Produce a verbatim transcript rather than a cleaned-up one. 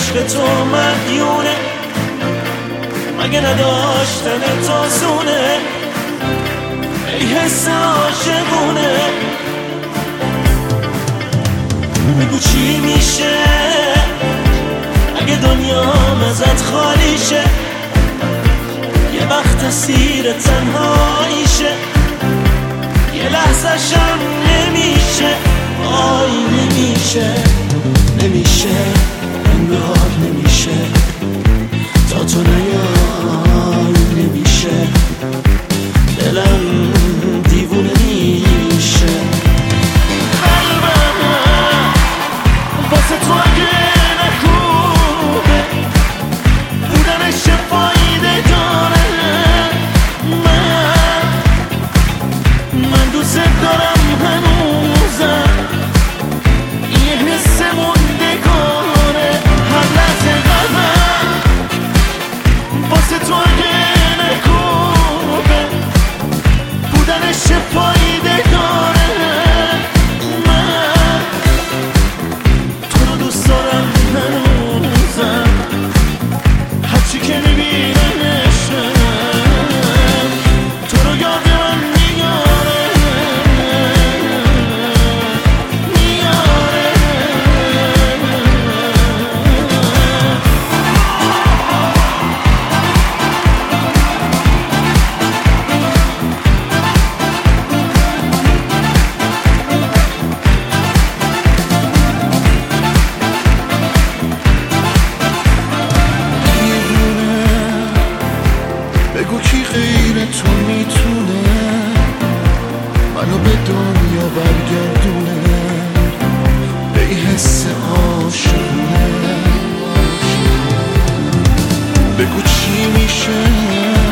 عشق تو مدیونه، مگه نداشتن تازونه ای حس عاشقونه. بگو چی میشه اگه دنیام ازت خالی شه، یه وقت اسیر تنهاییشه، یه لحظه شم نمیشه، آی نمیشه، نمیشه انگار نمیشه، تا تو نیای نمیشه، دلم دیوونه میشه. قلبم واسه تو اگه نکوبه بودنش چه فایده داره، من من دوست دارم هنوزم، یه حس موندگاره هر لحظه قلبم واسه تو اگه نکوبه بودنش چه فایده داره، من تو رو دوست دارم هنوزم، هرچی که میبینمشم تو رو یاد من میاره میاره. بگو کی غیر تو میتونه منو به دنیا برگردونه، به این حس عاشقونه. بگو چی میشه